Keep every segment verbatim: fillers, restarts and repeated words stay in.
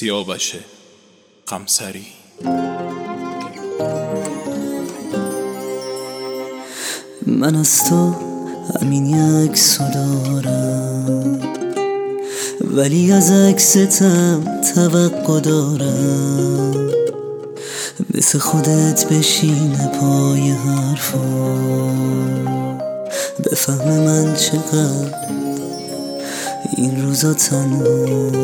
سیاوش قمصری. من از تو همین یک عکسو دارم، ولی از عکستم توقع دارم مثل خودت بشینه پای حرفا، بفهم من چقدر این روزا تنها.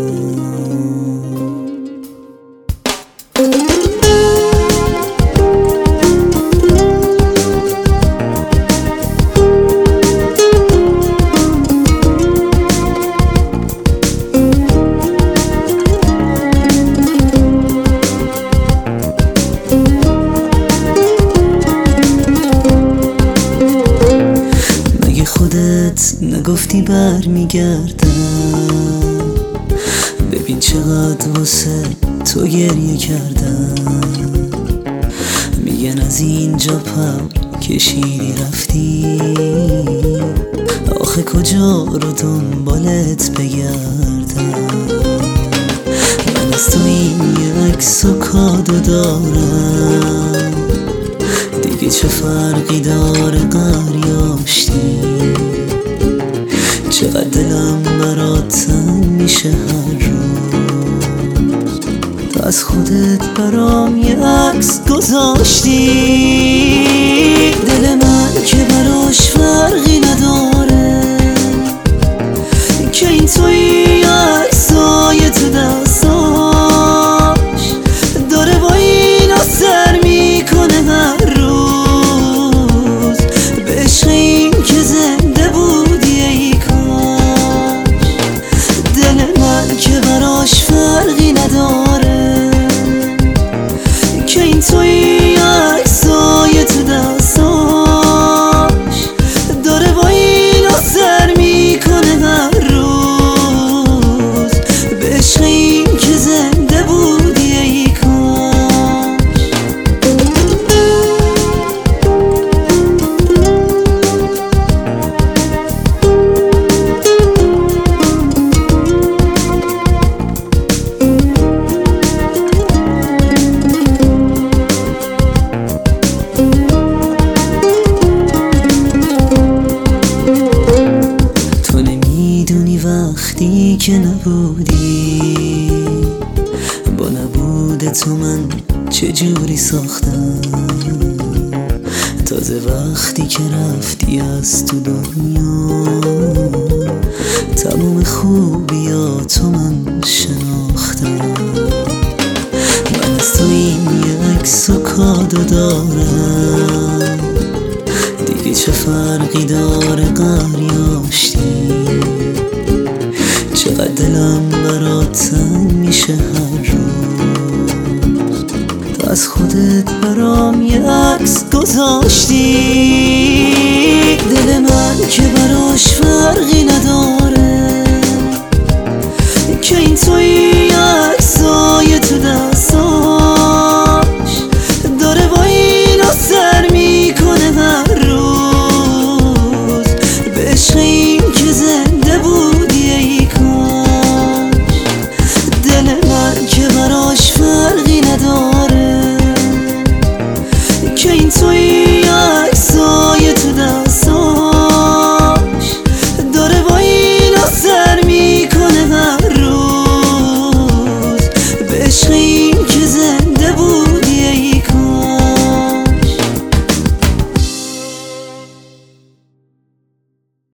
خودت نگفتی بر میگردم، ببین چقدر واسه تو گریه کردم. میگن از اینجا پر کشیدی رفتی، آخه کجا رو دنبالت بگردم. من از تو این یه عکس و کادو دارم، دیگه چه فرقی داره قریاشتی. چقدر دلم برات تنگ میشه هر روز، تو از خودت برام یه عکس گذاشتی. دل من که براش فرقی نداره که این توی عکسای تو دستاش داره با اینا سر میکنه هر روز. به عشق این که زنده بودی ای کاش، دل من که براش فرقی نداره که این توی عکسای تو دستاش داره با اینا سر میکنه هر روز. به عشق این که زنده بودی ای کاش. وقتی که نبودی، با نبود تو من چجوری ساختم. تازه وقتی که رفتی از تو دنیا، تموم خوبیاتو من شناختم. من از تو این یه عکس و کادو دارم، دیگه چه فرقی داره قریاشتی. چقدر دلم برات تنگ میشه هر روز، تو از خودت برام یه عکس گذاشتی. دل من که براش فرقی نداره که این توی عکسای تو دستاش داره با اینا سر میکنه هر روز. به عشق این که زنده بودی ای کاش، دل من که براش فرقی نداره که این توی عکسای تو دستاش داره با اینا سر میکنه هر روز. به عشق